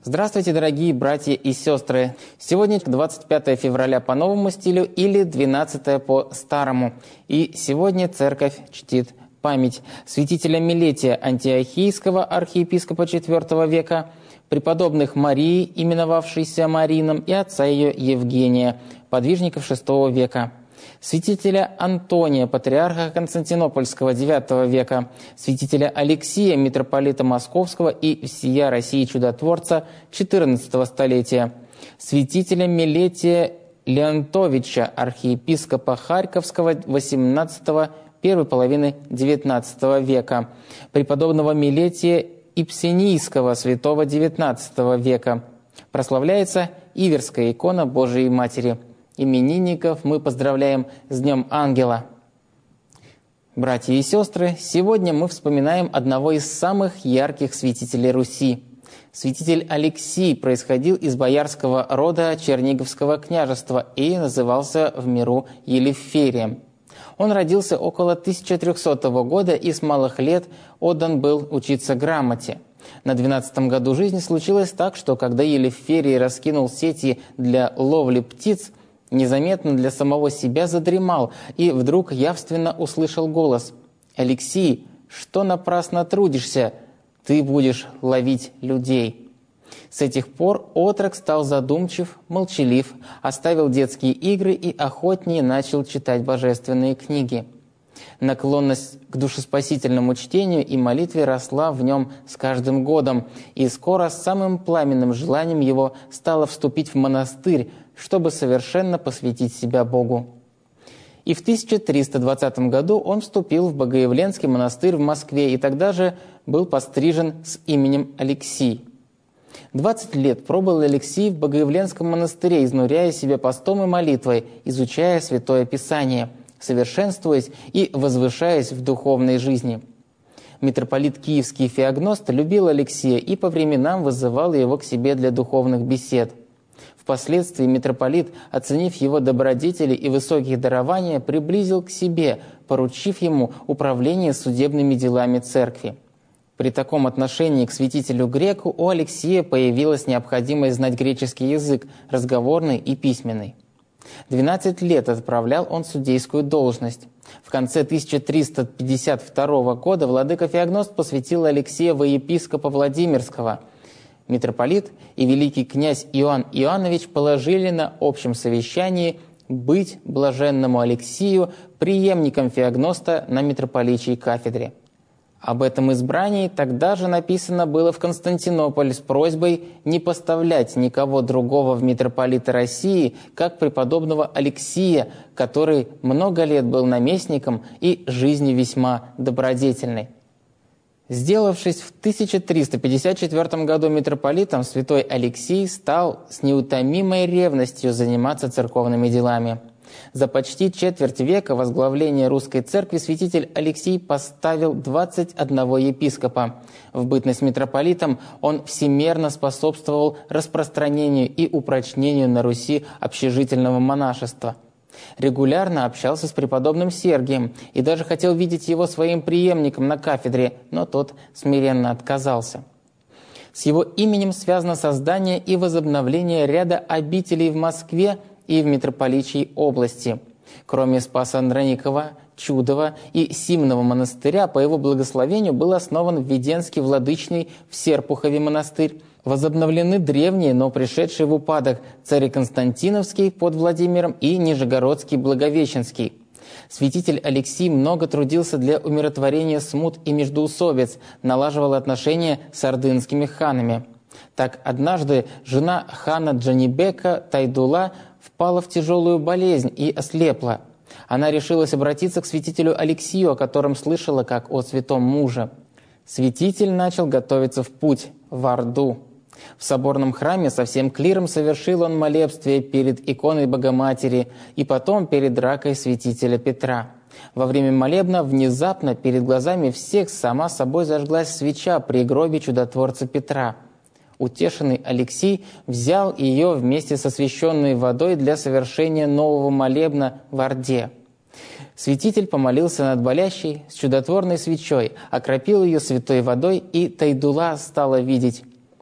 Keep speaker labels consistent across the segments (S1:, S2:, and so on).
S1: Здравствуйте, дорогие братья и сестры! Сегодня 25 февраля по новому стилю или 12 по старому. И сегодня церковь чтит память святителя Милетия Антиохийского, архиепископа IV века, преподобных Марии, именовавшейся Марином, и отца ее Евгения, подвижников VI века, святителя Антония, патриарха Константинопольского IX века, святителя Алексия, митрополита Московского и всея России чудотворца XIV столетия, святителя Милетия Леонтовича, архиепископа Харьковского XVIII первой половины XIX века, преподобного Милетия Ипсенийского, святого XIX века. Прославляется Иверская икона Божией Матери. Именинников мы поздравляем с Днем Ангела. Братья и сестры, сегодня мы вспоминаем одного из самых ярких святителей Руси. Святитель Алексий происходил из боярского рода Черниговского княжества и назывался в миру Елеферием. Он родился около 1300 года и с малых лет отдан был учиться грамоте. На 12-м году жизни случилось так, что когда Елеферий раскинул сети для ловли птиц, незаметно для самого себя задремал и вдруг явственно услышал голос: «Алексий, что напрасно трудишься? Ты будешь ловить людей». С этих пор отрок стал задумчив, молчалив, оставил детские игры и охотнее начал читать божественные книги. Наклонность к душеспасительному чтению и молитве росла в нем с каждым годом, и скоро самым пламенным желанием его стало вступить в монастырь, чтобы совершенно посвятить себя Богу. И в 1320 году он вступил в Богоявленский монастырь в Москве и тогда же был пострижен с именем Алексий. 20 лет пробыл Алексий в Богоявленском монастыре, изнуряя себя постом и молитвой, изучая Святое Писание, совершенствуясь и возвышаясь в духовной жизни. Митрополит Киевский Феогност любил Алексия и по временам вызывал его к себе для духовных бесед. Впоследствии митрополит, оценив его добродетели и высокие дарования, приблизил к себе, поручив ему управление судебными делами церкви. При таком отношении к святителю греку у Алексия появилась необходимость знать греческий язык, разговорный и письменный. 12 лет отправлял он судейскую должность. В конце 1352 года владыка Феогност посвятил Алексея во епископа Владимирского. Митрополит и великий князь Иоанн Иоаннович положили на общем совещании быть блаженному Алексию преемником Феогноста на митрополичьей кафедре. Об этом избрании тогда же написано было в Константинополь с просьбой не поставлять никого другого в митрополита России, как преподобного Алексия, который много лет был наместником и жизнью весьма добродетельной. Сделавшись в 1354 году митрополитом, святой Алексий стал с неутомимой ревностью заниматься церковными делами. За почти четверть века возглавления русской церкви святитель Алексий поставил 21 епископа. В бытность митрополитом он всемерно способствовал распространению и упрочнению на Руси общежительного монашества. Регулярно общался с преподобным Сергием и даже хотел видеть его своим преемником на кафедре, но тот смиренно отказался. С его именем связано создание и возобновление ряда обителей в Москве и в митрополичьей области. Кроме Спаса Андроникова, Чудова и Симного монастыря, по его благословению был основан Введенский Владычный в Серпухове монастырь. Возобновлены древние, но пришедшие в упадок Цареконстантиновский под Владимиром и Нижегородский Благовещенский. Святитель Алексий много трудился для умиротворения смут и междоусобиц, налаживал отношения с ордынскими ханами. Так однажды жена хана Джанибека Тайдула впала в тяжелую болезнь и ослепла. Она решилась обратиться к святителю Алексию, о котором слышала как о святом муже. Святитель начал готовиться в путь, в Орду. В соборном храме со всем клиром совершил он молебствие перед иконой Богоматери и потом перед ракой святителя Петра. Во время молебна внезапно перед глазами всех сама собой зажглась свеча при гробе чудотворца Петра. Утешенный Алексий взял ее вместе с освященной водой для совершения нового молебна в Орде. Святитель помолился над болящей с чудотворной свечой, окропил ее святой водой, и Тайдула стала видеть.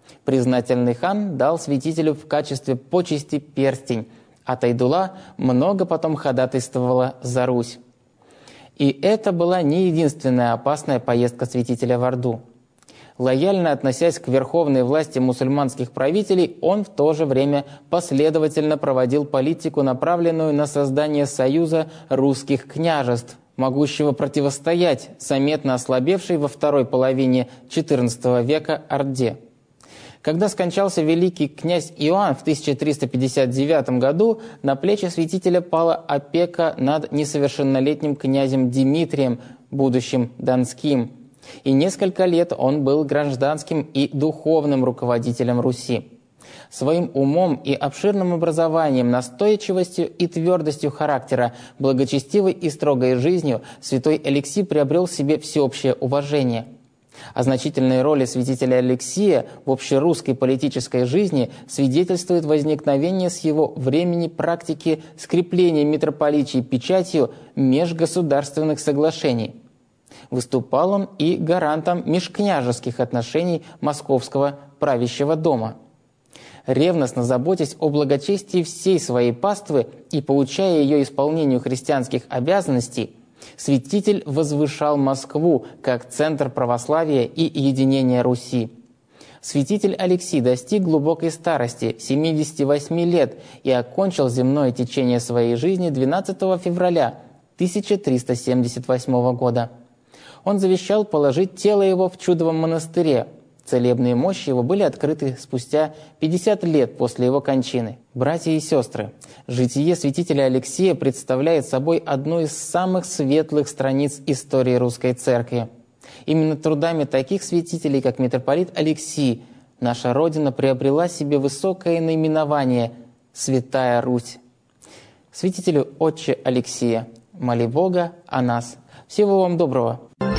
S1: Признательный хан дал святителю в качестве почести перстень, а Тайдулла много потом ходатайствовала за Русь. И это была не единственная опасная поездка святителя в Орду. Лояльно относясь к верховной власти мусульманских правителей, он в то же время последовательно проводил политику, направленную на создание союза русских княжеств, могущего противостоять заметно ослабевшей во второй половине XIV века Орде. Когда скончался великий князь Иоанн в 1359 году, на плечи святителя пала опека над несовершеннолетним князем Дмитрием, будущим Донским, и несколько лет он был гражданским и духовным руководителем Руси. Своим умом и обширным образованием, настойчивостью и твердостью характера, благочестивой и строгой жизнью святой Алексий приобрел себе всеобщее уважение. О значительной роли святителя Алексия в общерусской политической жизни свидетельствует возникновение с его времени практики скрепления митрополичьей печатью межгосударственных соглашений. Выступал он и гарантом межкняжеских отношений Московского правящего дома. Ревностно заботясь о благочестии всей своей паствы и поучая ее исполнению христианских обязанностей, святитель возвышал Москву как центр православия и единения Руси. Святитель Алексий достиг глубокой старости, 78 лет, и окончил земное течение своей жизни 12 февраля 1378 года. Он завещал положить тело его в Чудовом монастыре. Целебные мощи его были открыты спустя 50 лет после его кончины. Братья и сестры, житие святителя Алексия представляет собой одну из самых светлых страниц истории русской церкви. Именно трудами таких святителей, как митрополит Алексий, наша Родина приобрела себе высокое наименование «Святая Русь». Святителю Отче Алексия, моли Бога о нас. Всего вам доброго!